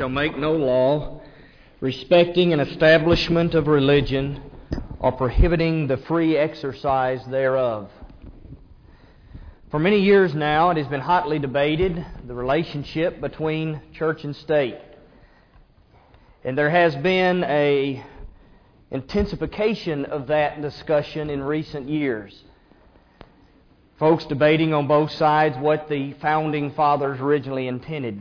shall make no law respecting an establishment of religion or prohibiting the free exercise thereof. For many years now, it has been hotly debated, the relationship between church and state. And there has been an intensification of that discussion in recent years. Folks debating on both sides what the Founding Fathers originally intended.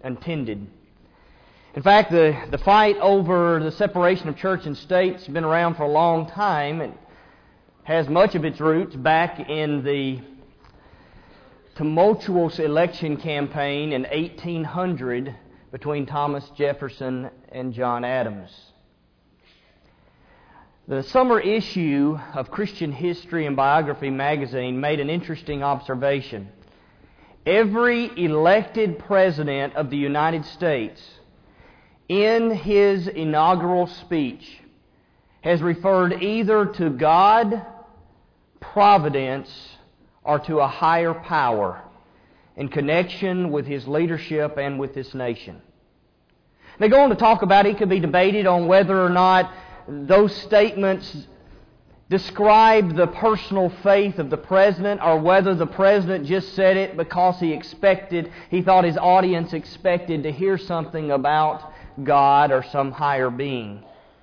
In fact, the fight over the separation of church and state has been around for a long time and has much of its roots back in the tumultuous election campaign in 1800 between Thomas Jefferson and John Adams. The summer issue of Christian History and Biography magazine made an interesting observation. Every elected president of the United States, in his inaugural speech, has referred either to God, providence, or to a higher power in connection with his leadership and with this nation. They go on to talk about it could be debated on whether or not those statements describe the personal faith of the president or whether the president just said it because he thought his audience expected to hear something about God or some higher being.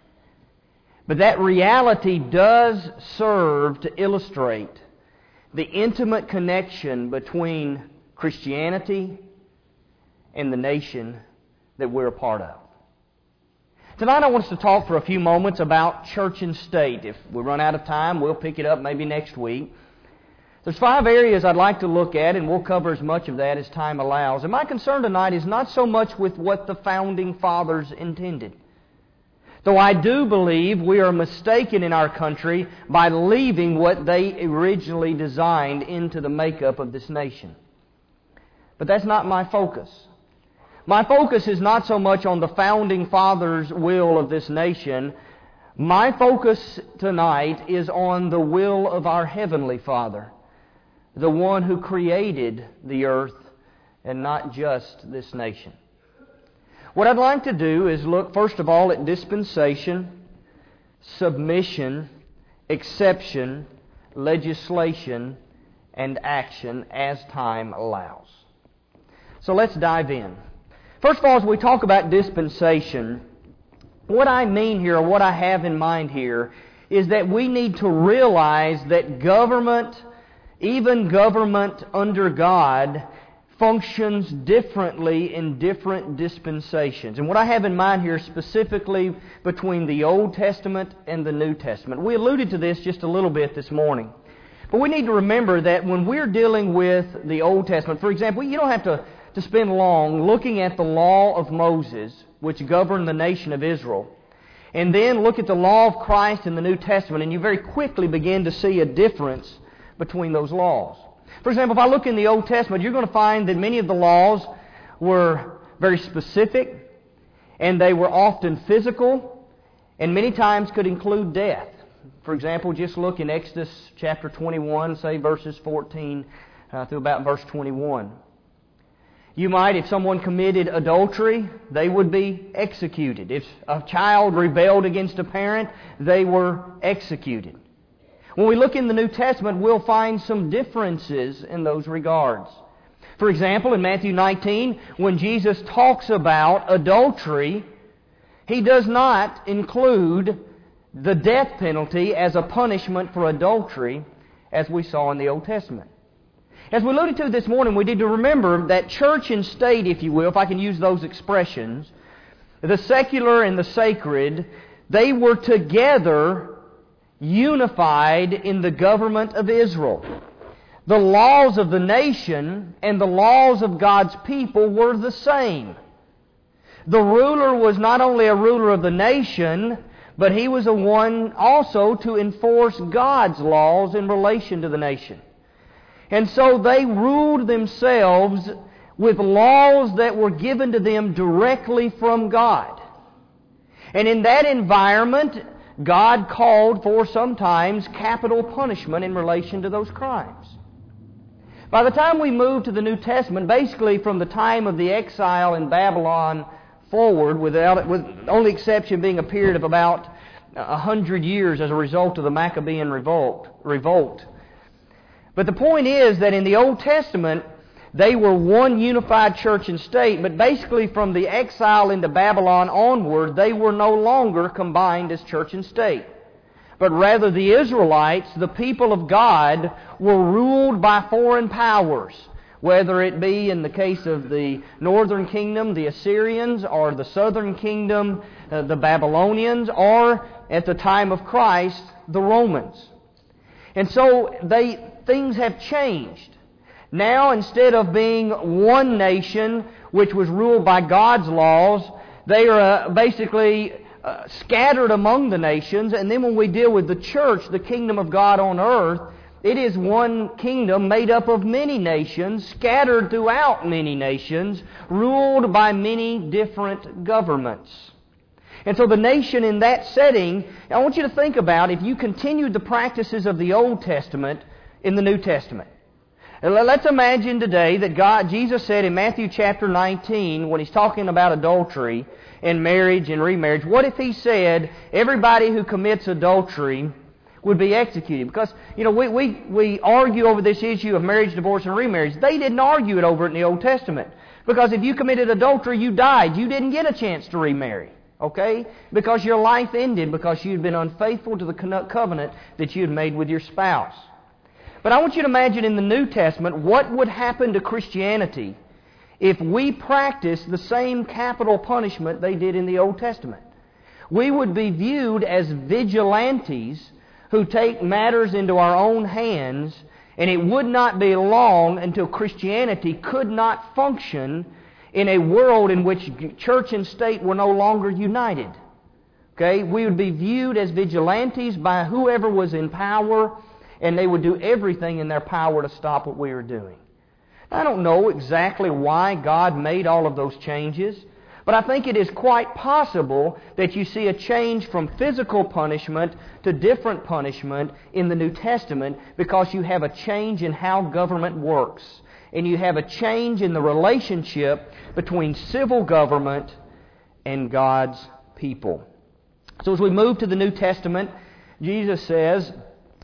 But that reality does serve to illustrate the intimate connection between Christianity and the nation that we're a part of. Tonight I want us to talk for a few moments about church and state. If we run out of time, we'll pick it up maybe next week. There's 5 areas I'd like to look at, and we'll cover as much of that as time allows. And my concern tonight is not so much with what the Founding Fathers intended. Though I do believe we are mistaken in our country by leaving what they originally designed into the makeup of this nation. But that's not my focus. My focus is not so much on the Founding Fathers' will of this nation. My focus tonight is on the will of our Heavenly Father, the one who created the earth and not just this nation. What I'd like to do is look first of all at dispensation, submission, exception, legislation, and action as time allows. So let's dive in. First of all, as we talk about dispensation, what I mean here, or what I have in mind here, is that we need to realize that government, even government under God, functions differently in different dispensations. And what I have in mind here specifically between the Old Testament and the New Testament. We alluded to this just a little bit this morning. But we need to remember that when we're dealing with the Old Testament, for example, you don't have to spend long looking at the law of Moses, which governed the nation of Israel, and then look at the law of Christ in the New Testament, and you very quickly begin to see a difference between those laws. For example, if I look in the Old Testament, you're going to find that many of the laws were very specific, and they were often physical, and many times could include death. For example, just look in Exodus chapter 21, say verses 14 through about verse 21. You might, if someone committed adultery, they would be executed. If a child rebelled against a parent, they were executed. When we look in the New Testament, we'll find some differences in those regards. For example, in Matthew 19, when Jesus talks about adultery, He does not include the death penalty as a punishment for adultery, as we saw in the Old Testament. As we alluded to this morning, we need to remember that church and state, if you will, if I can use those expressions, the secular and the sacred, they were together unified in the government of Israel. The laws of the nation and the laws of God's people were the same. The ruler was not only a ruler of the nation, but he was a one also to enforce God's laws in relation to the nation. And so they ruled themselves with laws that were given to them directly from God. And in that environment, God called for sometimes capital punishment in relation to those crimes. By the time we move to the New Testament, basically from the time of the exile in Babylon forward, with the only exception being a period of about 100 years as a result of the Maccabean revolt. But the point is that in the Old Testament, they were one unified church and state, but basically from the exile into Babylon onward, they were no longer combined as church and state. But rather the Israelites, the people of God, were ruled by foreign powers, whether it be in the case of the northern kingdom, the Assyrians, or the southern kingdom, the Babylonians, or at the time of Christ, the Romans. And so things have changed. Now, instead of being one nation which was ruled by God's laws, they are basically scattered among the nations. And then when we deal with the church, the kingdom of God on earth, it is one kingdom made up of many nations, scattered throughout many nations, ruled by many different governments. And so the nation in that setting, I want you to think about if you continued the practices of the Old Testament in the New Testament. And let's imagine today that Jesus said in Matthew chapter 19, when He's talking about adultery and marriage and remarriage, what if He said everybody who commits adultery would be executed? Because, we argue over this issue of marriage, divorce, and remarriage. They didn't argue it over it in the Old Testament. Because if you committed adultery, you died. You didn't get a chance to remarry. Okay? Because your life ended because you had been unfaithful to the covenant that you had made with your spouse. But I want you to imagine in the New Testament what would happen to Christianity if we practiced the same capital punishment they did in the Old Testament. We would be viewed as vigilantes who take matters into our own hands, and it would not be long until Christianity could not function in a world in which church and state were no longer united. Okay? We would be viewed as vigilantes by whoever was in power, and they would do everything in their power to stop what we were doing. I don't know exactly why God made all of those changes, but I think it is quite possible that you see a change from physical punishment to different punishment in the New Testament because you have a change in how government works. And you have a change in the relationship between civil government and God's people. So as we move to the New Testament, Jesus says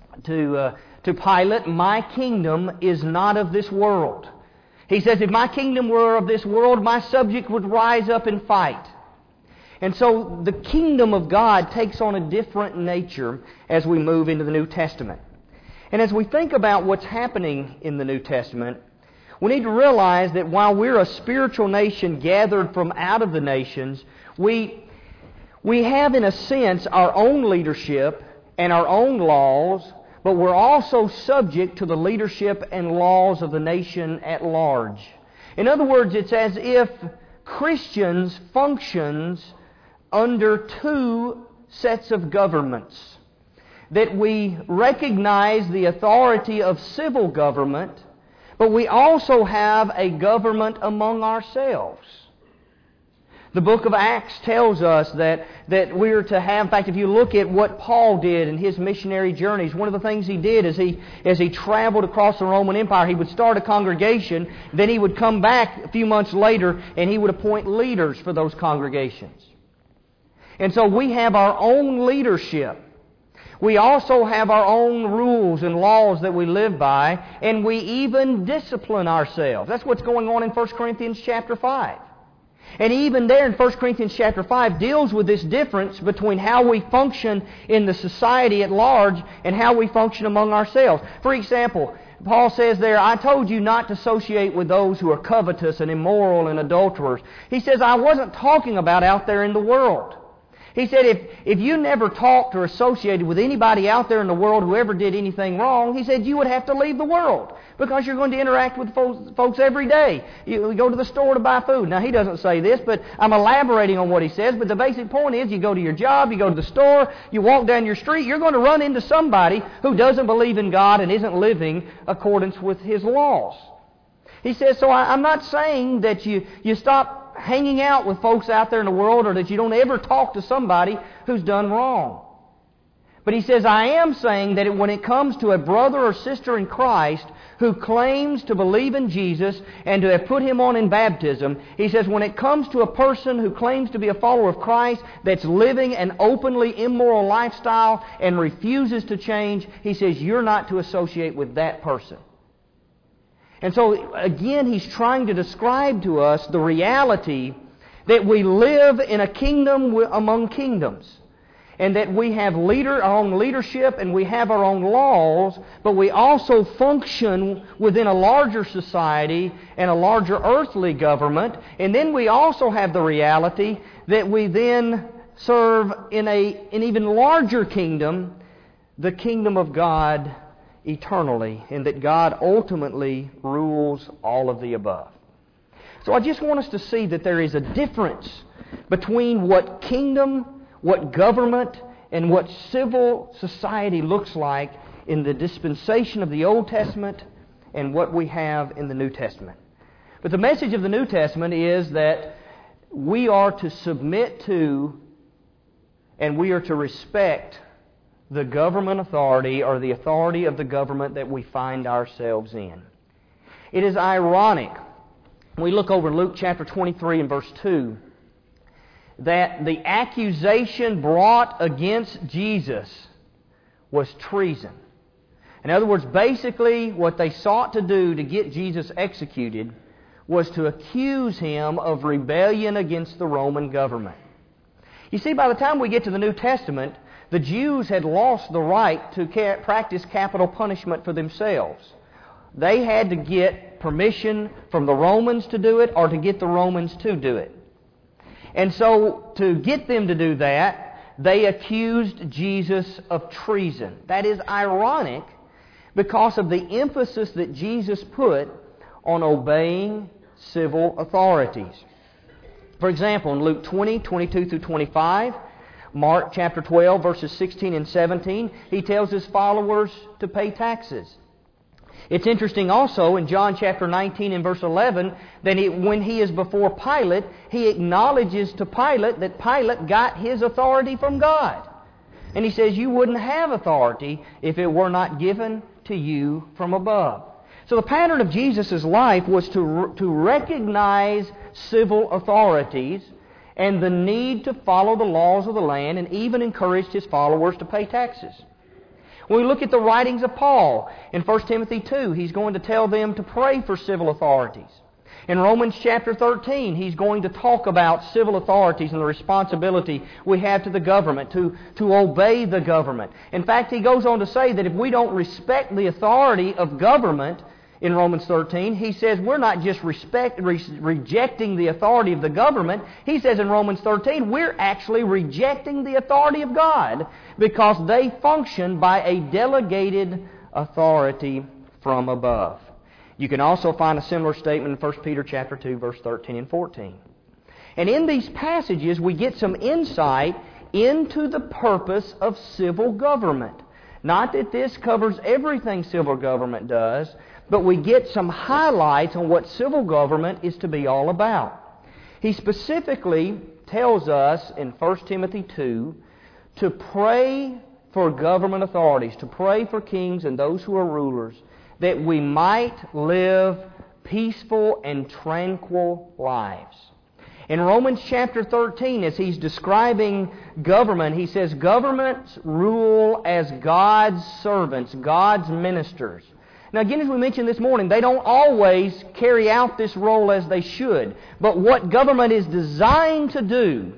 to Pilate, "My kingdom is not of this world." He says, if my kingdom were of this world, my subject would rise up and fight. And so the kingdom of God takes on a different nature as we move into the New Testament. And as we think about what's happening in the New Testament, we need to realize that while we're a spiritual nation gathered from out of the nations, we have in a sense our own leadership and our own laws, but we're also subject to the leadership and laws of the nation at large. In other words, it's as if Christians functions under two sets of governments. That we recognize the authority of civil government, but we also have a government among ourselves. The book of Acts tells us that we're to have, in fact, if you look at what Paul did in his missionary journeys, one of the things he did is as he traveled across the Roman Empire, he would start a congregation, then he would come back a few months later and he would appoint leaders for those congregations. And so we have our own leadership. We also have our own rules and laws that we live by, and we even discipline ourselves. That's what's going on in 1 Corinthians chapter 5. And even there in 1 Corinthians chapter 5 deals with this difference between how we function in the society at large and how we function among ourselves. For example, Paul says there, I told you not to associate with those who are covetous and immoral and adulterers. He says, I wasn't talking about out there in the world. He said, if you never talked or associated with anybody out there in the world who ever did anything wrong, he said, you would have to leave the world because you're going to interact with folks every day. You go to the store to buy food. Now, he doesn't say this, but I'm elaborating on what he says. But the basic point is you go to your job, you go to the store, you walk down your street, you're going to run into somebody who doesn't believe in God and isn't living accordance with His laws. He says, so I'm not saying that you stop hanging out with folks out there in the world or that you don't ever talk to somebody who's done wrong. But he says, I am saying that when it comes to a brother or sister in Christ who claims to believe in Jesus and to have put Him on in baptism, he says when it comes to a person who claims to be a follower of Christ that's living an openly immoral lifestyle and refuses to change, he says you're not to associate with that person. And so again, he's trying to describe to us the reality that we live in a kingdom among kingdoms. And that we have our own leadership and we have our own laws, but we also function within a larger society and a larger earthly government. And then we also have the reality that we then serve in an even larger kingdom, the kingdom of God eternally, and that God ultimately rules all of the above. So I just want us to see that there is a difference between what kingdom, what government, and what civil society looks like in the dispensation of the Old Testament and what we have in the New Testament. But the message of the New Testament is that we are to submit to and we are to respect the government authority or the authority of the government that we find ourselves in. It is ironic, when we look over Luke chapter 23 and verse 2, that the accusation brought against Jesus was treason. In other words, basically what they sought to do to get Jesus executed was to accuse Him of rebellion against the Roman government. You see, by the time we get to the New Testament, the Jews had lost the right to practice capital punishment for themselves. They had to get permission from the Romans to do it or to get the Romans to do it. And so, to get them to do that, they accused Jesus of treason. That is ironic because of the emphasis that Jesus put on obeying civil authorities. For example, in Luke 20, 22 through 25, Mark chapter 12, verses 16 and 17, He tells His followers to pay taxes. It's interesting also in John chapter 19 and verse 11 that when He is before Pilate, He acknowledges to Pilate that Pilate got his authority from God. And He says, you wouldn't have authority if it were not given to you from above. So the pattern of Jesus' life was to recognize civil authorities and the need to follow the laws of the land, and even encouraged His followers to pay taxes. When we look at the writings of Paul in 1 Timothy 2, he's going to tell them to pray for civil authorities. In Romans chapter 13, he's going to talk about civil authorities and the responsibility we have to the government, to obey the government. In fact, he goes on to say that if we don't respect the authority of government, in Romans 13, he says we're not just rejecting the authority of the government. He says in Romans 13, we're actually rejecting the authority of God because they function by a delegated authority from above. You can also find a similar statement in 1 Peter chapter 2, verse 13 and 14. And in these passages, we get some insight into the purpose of civil government. Not that this covers everything civil government does, but we get some highlights on what civil government is to be all about. He specifically tells us in 1 Timothy 2 to pray for government authorities, to pray for kings and those who are rulers, that we might live peaceful and tranquil lives. In Romans chapter 13, as he's describing government, he says, governments rule as God's servants, God's ministers. Now again, as we mentioned this morning, they don't always carry out this role as they should. But what government is designed to do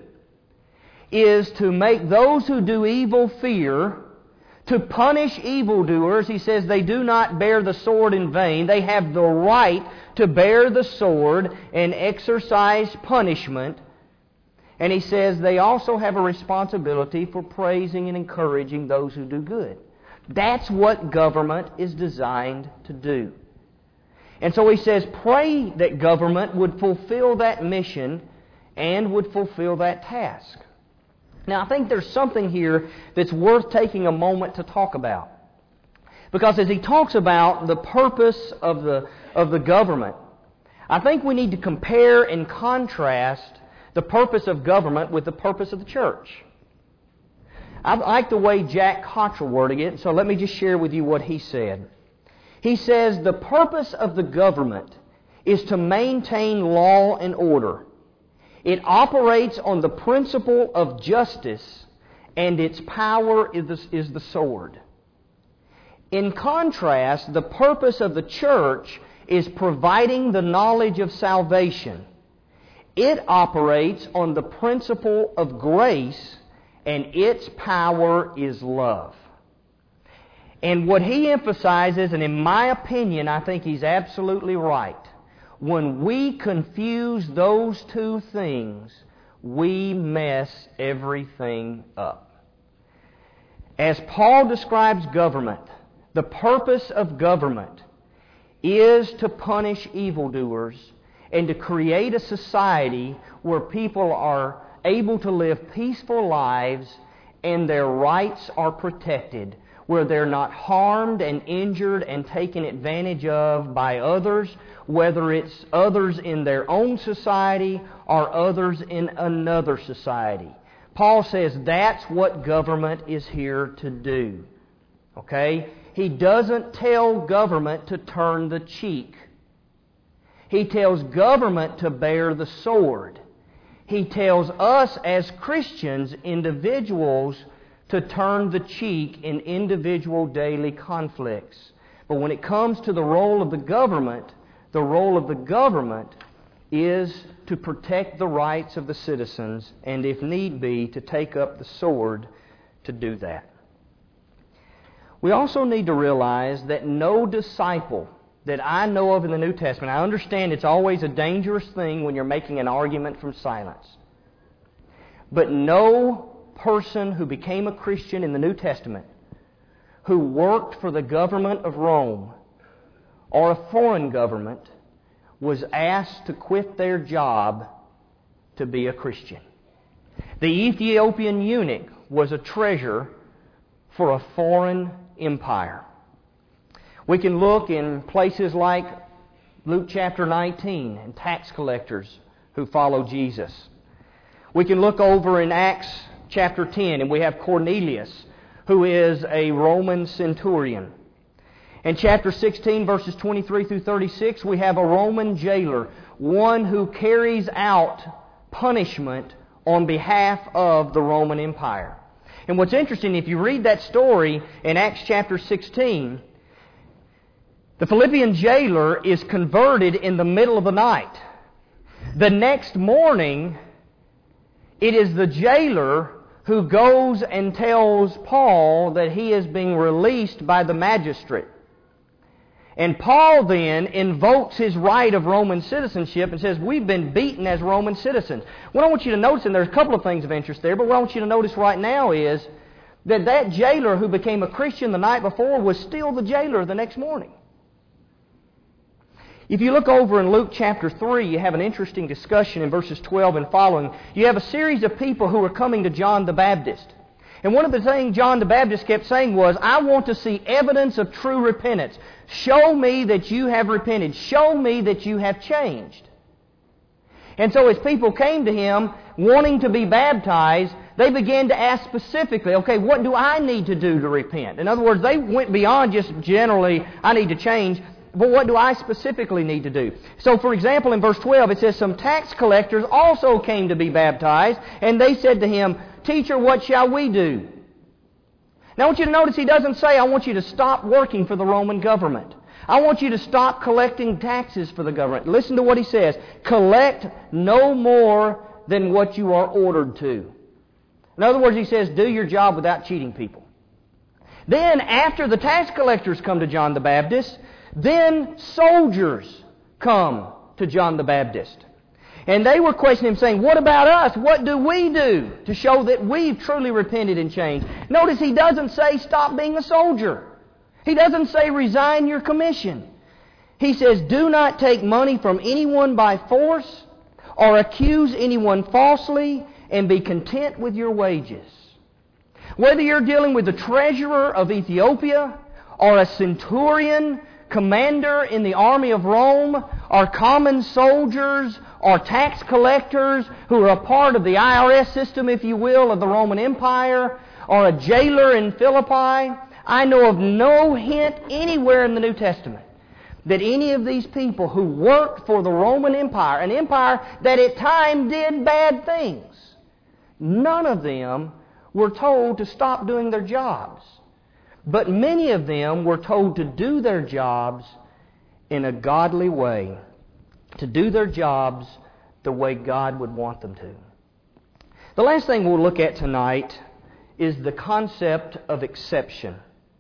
is to make those who do evil fear, to punish evildoers. He says they do not bear the sword in vain. They have the right to bear the sword and exercise punishment. And he says they also have a responsibility for praising and encouraging those who do good. That's what government is designed to do. And so he says, pray that government would fulfill that mission and would fulfill that task. Now, I think there's something here that's worth taking a moment to talk about. Because as he talks about the purpose of the government, I think we need to compare and contrast the purpose of government with the purpose of the church. I like the way Jack Cottrell worded it, so let me just share with you what he said. He says the purpose of the government is to maintain law and order. It operates on the principle of justice, and its power is the sword. In contrast, the purpose of the church is providing the knowledge of salvation. It operates on the principle of grace, and its power is love. And what he emphasizes, and in my opinion, I think he's absolutely right, when we confuse those two things, we mess everything up. As Paul describes government, the purpose of government is to punish evildoers and to create a society where people are able to live peaceful lives and their rights are protected, where they're not harmed and injured and taken advantage of by others, whether it's others in their own society or others in another society. Paul says that's what government is here to do. Okay? He doesn't tell government to turn the cheek. He tells government to bear the sword. He tells us as Christians, individuals, to turn the cheek in individual daily conflicts. But when it comes to the role of the government is to protect the rights of the citizens, and if need be, to take up the sword to do that. We also need to realize that no disciple that I know of in the New Testament, I understand it's always a dangerous thing when you're making an argument from silence, but no person who became a Christian in the New Testament who worked for the government of Rome or a foreign government was asked to quit their job to be a Christian. The Ethiopian eunuch was a treasurer for a foreign empire. We can look in places like Luke chapter 19 and tax collectors who follow Jesus. We can look over in Acts chapter 10 and we have Cornelius, who is a Roman centurion. In chapter 16, verses 23 through 36, we have a Roman jailer, one who carries out punishment on behalf of the Roman Empire. And what's interesting, if you read that story in Acts chapter 16, the Philippian jailer is converted in the middle of the night. The next morning, it is the jailer who goes and tells Paul that he is being released by the magistrate. And Paul then invokes his right of Roman citizenship and says, we've been beaten as Roman citizens. What I want you to notice, and there's a couple of things of interest there, but what I want you to notice right now is that that jailer who became a Christian the night before was still the jailer the next morning. If you look over in Luke chapter 3, you have an interesting discussion in verses 12 and following. You have a series of people who are coming to John the Baptist. And one of the things John the Baptist kept saying was, I want to see evidence of true repentance. Show me that you have repented. Show me that you have changed. And so as people came to him wanting to be baptized, they began to ask specifically, okay, what do I need to do to repent? In other words, they went beyond just generally, I need to change, but what do I specifically need to do? So, for example, in verse 12, it says, some tax collectors also came to be baptized, and they said to him, Teacher, what shall we do? Now, I want you to notice he doesn't say, I want you to stop working for the Roman government. I want you to stop collecting taxes for the government. Listen to what he says. Collect no more than what you are ordered to. In other words, he says, do your job without cheating people. Then, after the tax collectors come to John the Baptist, then soldiers come to John the Baptist. And they were questioning him, saying, what about us? What do we do to show that we've truly repented and changed? Notice he doesn't say stop being a soldier. He doesn't say resign your commission. He says do not take money from anyone by force or accuse anyone falsely, and be content with your wages. Whether you're dealing with the treasurer of Ethiopia or a centurion, commander in the army of Rome, or common soldiers, or tax collectors who are a part of the IRS system, if you will, of the Roman Empire, or a jailer in Philippi, I know of no hint anywhere in the New Testament that any of these people who worked for the Roman Empire, an empire that at times did bad things, none of them were told to stop doing their jobs. But many of them were told to do their jobs in a godly way, to do their jobs the way God would want them to. The last thing we'll look at tonight is the concept of exception.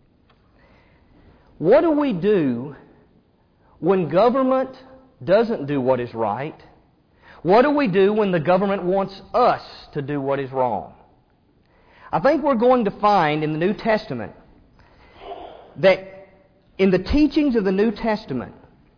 What do we do when government doesn't do what is right? What do we do when the government wants us to do what is wrong? I think we're going to find in the New Testament that in the teachings of the New Testament,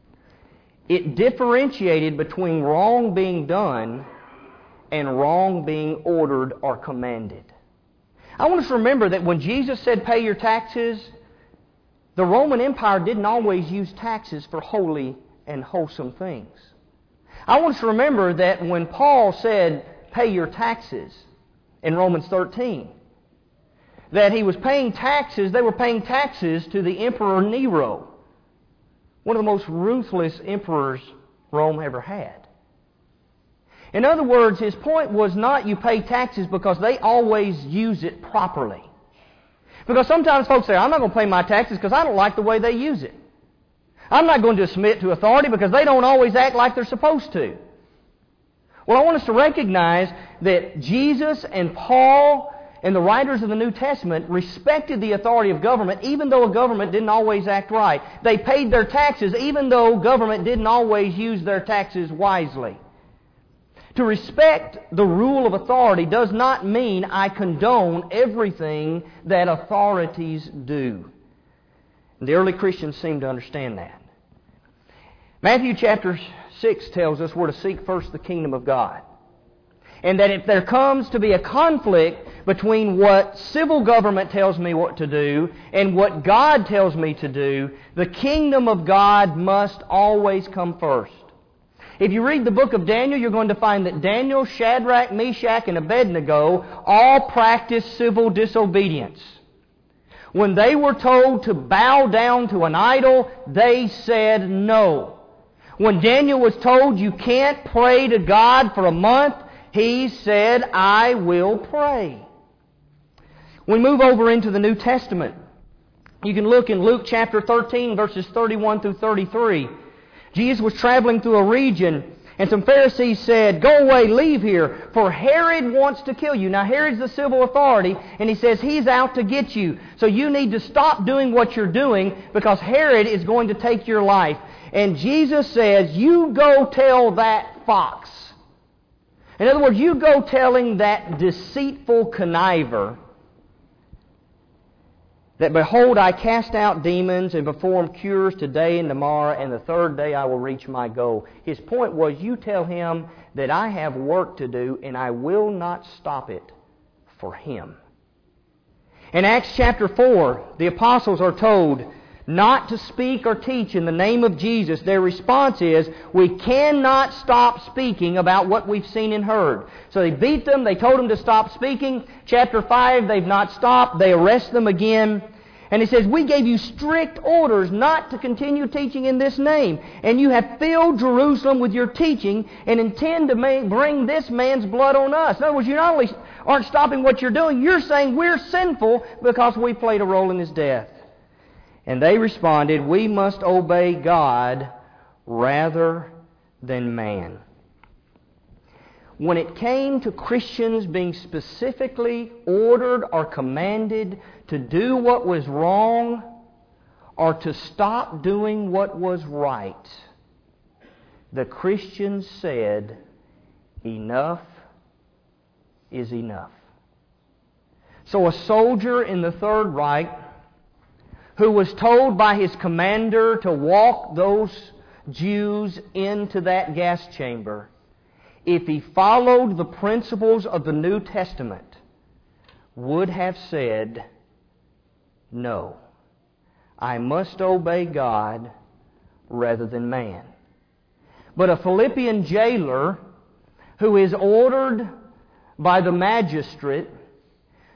it differentiated between wrong being done and wrong being ordered or commanded. I want us to remember that when Jesus said, pay your taxes, the Roman Empire didn't always use taxes for holy and wholesome things. I want us to remember that when Paul said, pay your taxes in Romans 13, that he was paying taxes, they were paying taxes to the Emperor Nero, one of the most ruthless emperors Rome ever had. In other words, his point was not you pay taxes because they always use it properly. Because sometimes folks say, I'm not going to pay my taxes because I don't like the way they use it. I'm not going to submit to authority because they don't always act like they're supposed to. Well, I want us to recognize that Jesus and Paul and the writers of the New Testament respected the authority of government even though a government didn't always act right. They paid their taxes even though government didn't always use their taxes wisely. To respect the rule of authority does not mean I condone everything that authorities do. The early Christians seemed to understand that. Matthew chapter 6 tells us we're to seek first the kingdom of God. And that if there comes to be a conflict between what civil government tells me what to do and what God tells me to do, the kingdom of God must always come first. If you read the book of Daniel, you're going to find that Daniel, Shadrach, Meshach, and Abednego all practiced civil disobedience. When they were told to bow down to an idol, they said no. When Daniel was told you can't pray to God for a month, he said, I will pray. We move over into the New Testament. You can look in Luke chapter 13, verses 31 through 33. Jesus was traveling through a region, and some Pharisees said, go away, leave here, for Herod wants to kill you. Now, Herod's the civil authority, and he says he's out to get you. So you need to stop doing what you're doing because Herod is going to take your life. And Jesus says, you go tell that fox. In other words, you go telling that deceitful conniver that, behold, I cast out demons and perform cures today and tomorrow, and the third day I will reach my goal. His point was, you tell him that I have work to do, and I will not stop it for him. In Acts chapter 4, the apostles are told not to speak or teach in the name of Jesus. Their response is, we cannot stop speaking about what we've seen and heard. So they beat them, they told them to stop speaking. Chapter 5, they've not stopped, they arrest them again. And he says, we gave you strict orders not to continue teaching in this name. And you have filled Jerusalem with your teaching and intend to bring this man's blood on us. In other words, you not only aren't stopping what you're doing, you're saying we're sinful because we played a role in his death. And they responded, we must obey God rather than man. When it came to Christians being specifically ordered or commanded to do what was wrong or to stop doing what was right, the Christians said, enough is enough. So a soldier in the Third Reich who was told by his commander to walk those Jews into that gas chamber, if he followed the principles of the New Testament, would have said, no, I must obey God rather than man. But a Philippian jailer who is ordered by the magistrate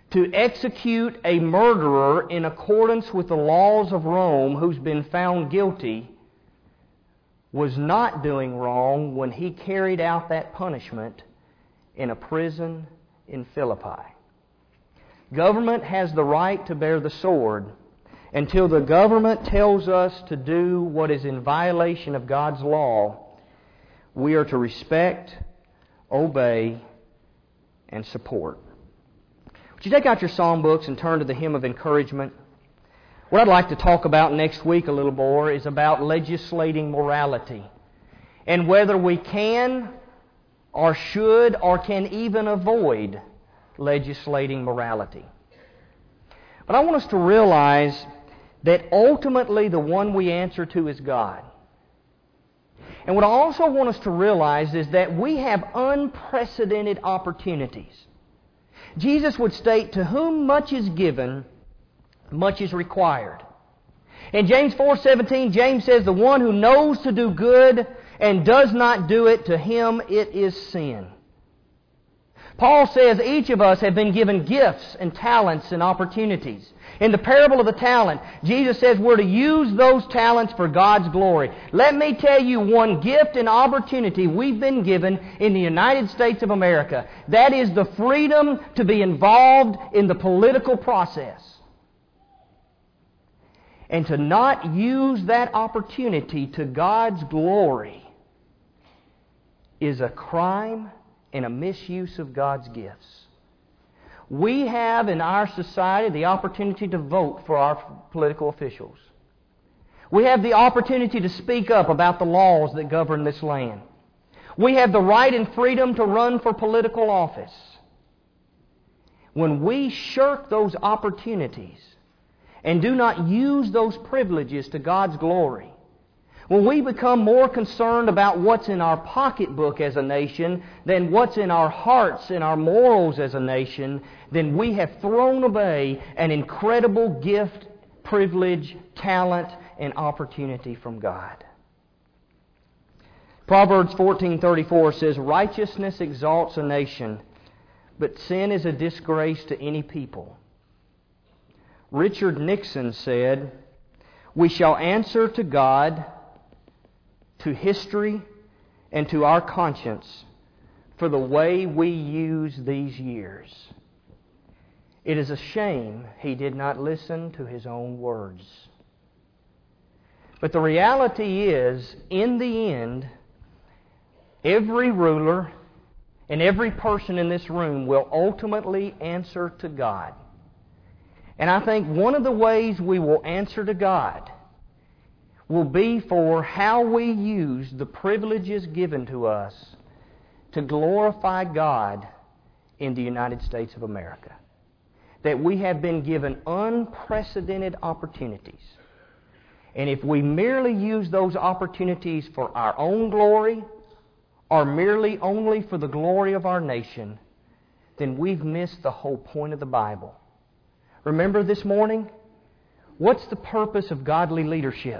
to execute a murderer in accordance with the laws of Rome who's been found guilty was not doing wrong when he carried out that punishment in a prison in Philippi. Government has the right to bear the sword until the government tells us to do what is in violation of God's law. We are to respect, obey, and support. Would you take out your psalm books and turn to the hymn of encouragement? What I'd like to talk about next week a little more is about legislating morality and whether we can or should or can even avoid legislating morality. But I want us to realize that ultimately the one we answer to is God. And what I also want us to realize is that we have unprecedented opportunities. Jesus would state, "To whom much is given, much is required." In James 4:17, James says, "The one who knows to do good and does not do it, to him it is sin." Paul says each of us have been given gifts and talents and opportunities. In the parable of the talent, Jesus says we're to use those talents for God's glory. Let me tell you one gift and opportunity we've been given in the United States of America. That is the freedom to be involved in the political process. And to not use that opportunity to God's glory is a crime and a misuse of God's gifts. We have in our society the opportunity to vote for our political officials. We have the opportunity to speak up about the laws that govern this land. We have the right and freedom to run for political office. When we shirk those opportunities and do not use those privileges to God's glory, when we become more concerned about what's in our pocketbook as a nation than what's in our hearts and our morals as a nation, then we have thrown away an incredible gift, privilege, talent, and opportunity from God. Proverbs 14:34 says, "Righteousness exalts a nation, but sin is a disgrace to any people." Richard Nixon said, "We shall answer to God, to history, and to our conscience for the way we use these years." It is a shame he did not listen to his own words. But the reality is, in the end, every ruler and every person in this room will ultimately answer to God. And I think one of the ways we will answer to God will be for how we use the privileges given to us to glorify God in the United States of America. That we have been given unprecedented opportunities. And if we merely use those opportunities for our own glory, or merely only for the glory of our nation, then we've missed the whole point of the Bible. Remember this morning, what's the purpose of godly leadership?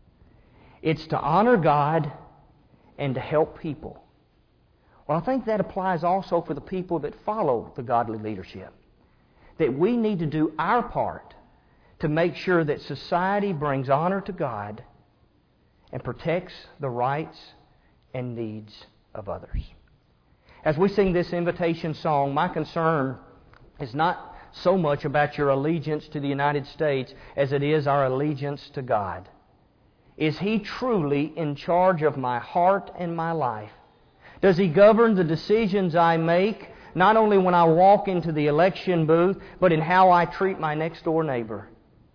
It's to honor God and to help people. Well, I think that applies also for the people that follow the godly leadership. That we need to do our part to make sure that society brings honor to God and protects the rights and needs of others. As we sing this invitation song, my concern is not so much about your allegiance to the United States as it is our allegiance to God. Is He truly in charge of my heart and my life? Does He govern the decisions I make, not only when I walk into the election booth, but in how I treat my next door neighbor?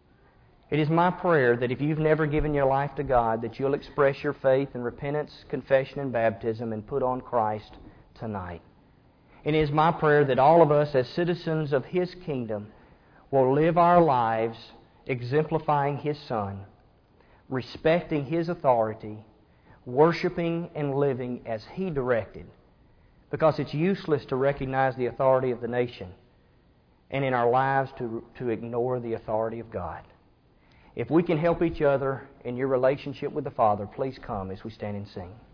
It is my prayer that if you've never given your life to God, that you'll express your faith in repentance, confession, and baptism and put on Christ tonight. It is my prayer that all of us as citizens of His kingdom will live our lives exemplifying His Son, respecting His authority, worshiping and living as He directed, because it's useless to recognize the authority of the nation and in our lives to ignore the authority of God. If we can help each other in your relationship with the Father, please come as we stand and sing.